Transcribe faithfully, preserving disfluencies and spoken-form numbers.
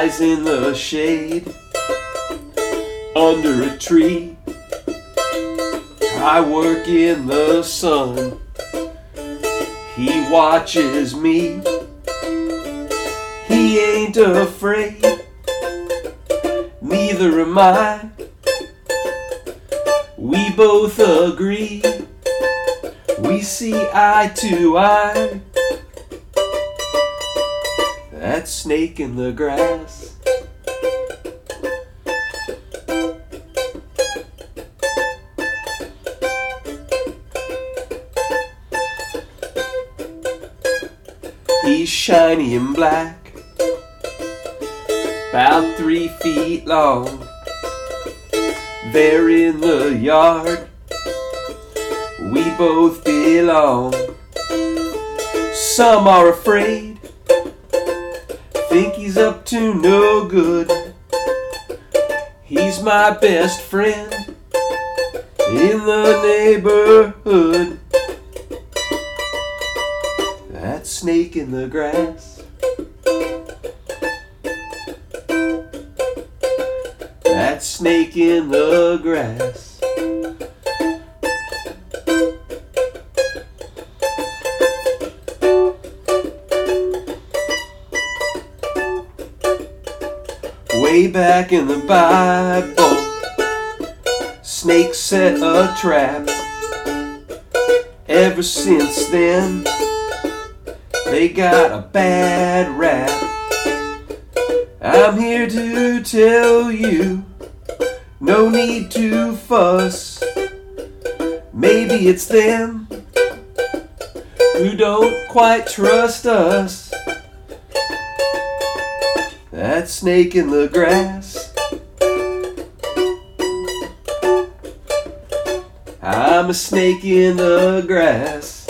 lies in the shade under a tree. I work in the sun, he watches me. He ain't afraid, neither am I. We both agree, we see eye to eye. That snake in the grass. He's shiny and black, about three feet long. There in the yard, we both belong. Some are afraid, think he's up to no good. He's my best friend in the neighborhood. That snake in the grass. That snake in the grass. Way back in the Bible, snakes set a trap. Ever since then, they got a bad rap. I'm here to tell you, no need to fuss. Maybe it's them who don't quite trust us. That snake in the grass. I'm a snake in the grass.